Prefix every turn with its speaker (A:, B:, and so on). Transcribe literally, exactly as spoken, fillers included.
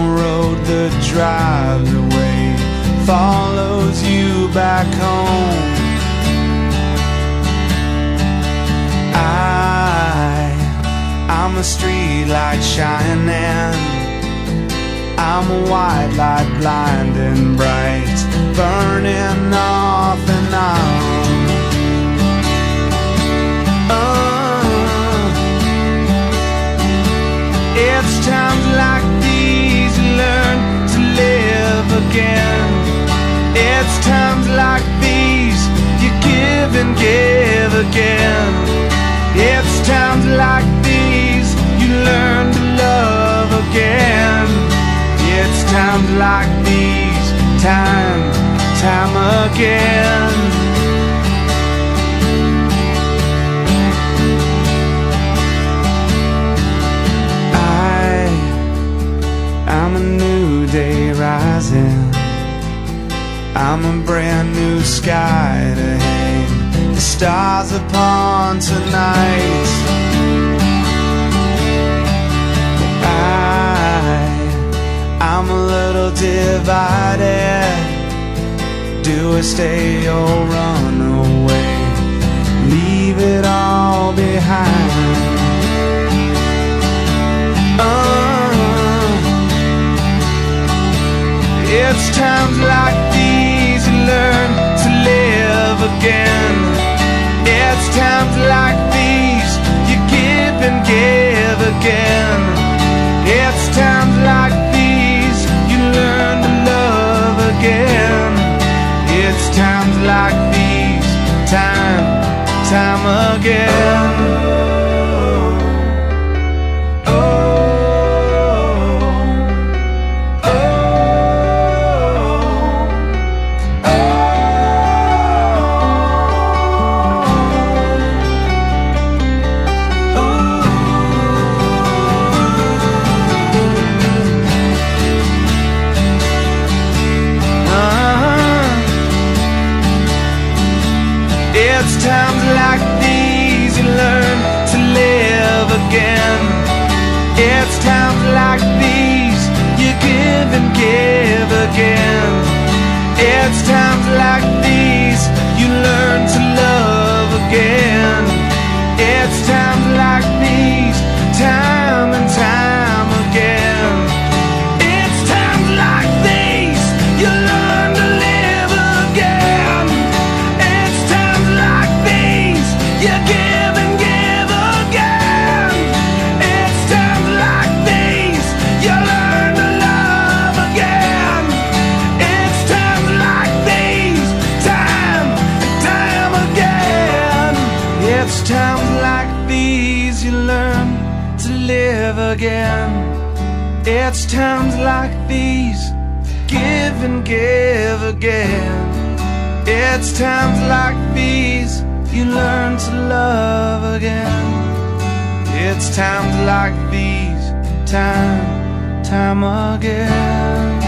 A: road that drives away follows you back home. I, I'm a street light shining, I'm a white light blinding bright, burning off and on. Uh, it's times like these you learn to live again. It's times like these you give and give again. It's times like these you learn to love again. It's times like these, time, time again. I, I'm a new day rising, I'm a brand new sky to hang the stars upon tonight. I, I'm a little divided. Do I stay or run away? Leave it all behind. Uh, it's times like these you learn to live again. It's times like these you give and give again. It's times like these you learn to love again. It's times like these, time, time again. It's times like these you learn to live again. It's times like these you give and give again. It's times like these you learn to love again. It's times like these, time and time again. It's times like these you learn to live again. It's times like these you give and give again. It's times like these you learn to love again. It's times like these, time and time again. It's times like these you learn to live again. It's times like these, give and give again. It's times like these you learn to love again. It's times like these, time, time again.